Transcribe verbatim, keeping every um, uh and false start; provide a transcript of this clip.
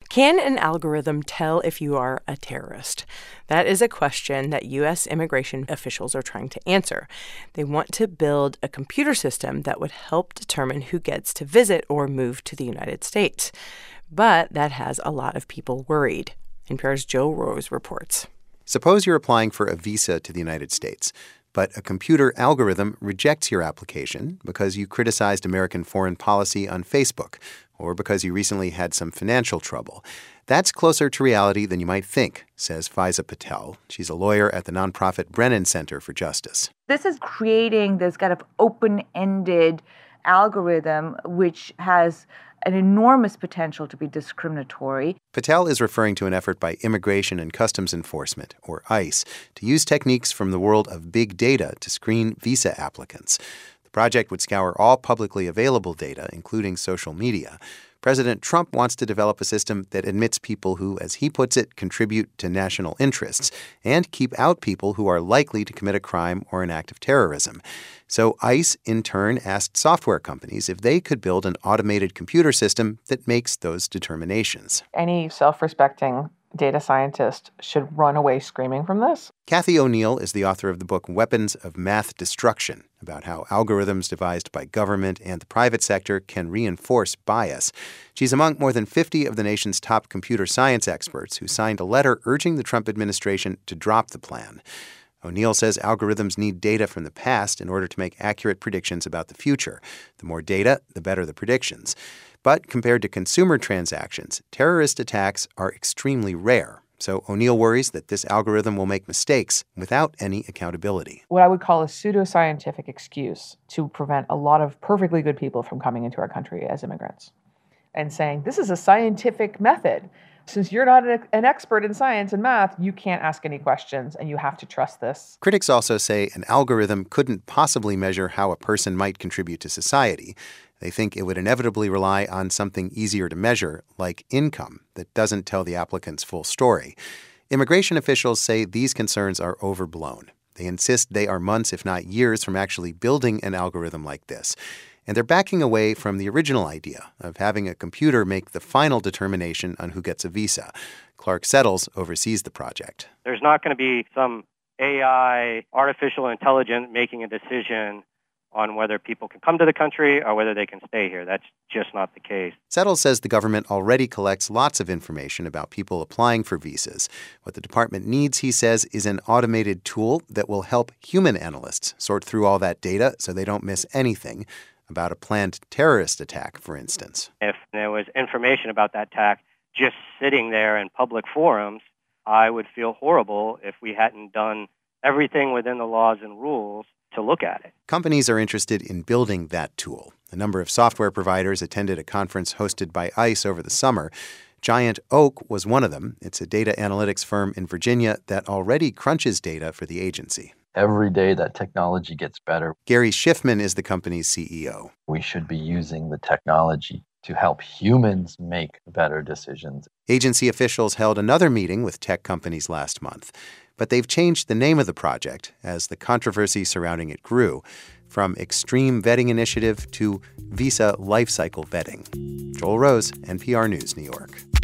Can an algorithm tell if you are a terrorist? That is a question that U S immigration officials are trying to answer. They want to build a computer system that would help determine who gets to visit or move to the United States. But that has a lot of people worried. N P R's Joe Rose reports. Suppose you're applying for a visa to the United States, but a computer algorithm rejects your application because you criticized American foreign policy on Facebook or because you recently had some financial trouble. That's closer to reality than you might think, says Faiza Patel. She's a lawyer at the nonprofit Brennan Center for Justice. This is creating this kind of open-ended algorithm which has an enormous potential to be discriminatory. Patel is referring to an effort by Immigration and Customs Enforcement, or ICE, to use techniques from the world of big data to screen visa applicants. The project would scour all publicly available data, including social media. President Trump wants to develop a system that admits people who, as he puts it, contribute to national interests and keep out people who are likely to commit a crime or an act of terrorism. So ICE, in turn, asked software companies if they could build an automated computer system that makes those determinations. Any self-respecting data scientist should run away screaming from this. Cathy O'Neil is the author of the book Weapons of Math Destruction, about how algorithms devised by government and the private sector can reinforce bias. She's among more than fifty of the nation's top computer science experts who signed a letter urging the Trump administration to drop the plan. O'Neil says algorithms need data from the past in order to make accurate predictions about the future. The more data, the better the predictions. But compared to consumer transactions, terrorist attacks are extremely rare. So O'Neil worries that this algorithm will make mistakes without any accountability. What I would call a pseudoscientific excuse to prevent a lot of perfectly good people from coming into our country as immigrants and saying, this is a scientific method. Since you're not an expert in science and math, you can't ask any questions and you have to trust this. Critics also say an algorithm couldn't possibly measure how a person might contribute to society. They think it would inevitably rely on something easier to measure, like income, that doesn't tell the applicant's full story. Immigration officials say these concerns are overblown. They insist they are months, if not years, from actually building an algorithm like this. And they're backing away from the original idea of having a computer make the final determination on who gets a visa. Clark Settles oversees the project. There's not going to be some A I, artificial intelligence, making a decision on whether people can come to the country or whether they can stay here. That's just not the case. Settles says the government already collects lots of information about people applying for visas. What the department needs, he says, is an automated tool that will help human analysts sort through all that data so they don't miss anything about a planned terrorist attack, for instance. If there was information about that attack just sitting there in public forums, I would feel horrible if we hadn't done everything within the laws and rules to look at it. Companies are interested in building that tool. A number of software providers attended a conference hosted by ICE over the summer. Giant Oak was one of them. It's a data analytics firm in Virginia that already crunches data for the agency. Every day that technology gets better. Gary Schiffman is the company's C E O. We should be using the technology to help humans make better decisions. Agency officials held another meeting with tech companies last month, but they've changed the name of the project as the controversy surrounding it grew, from Extreme Vetting Initiative to Visa Lifecycle Vetting. Joel Rose, N P R News, New York.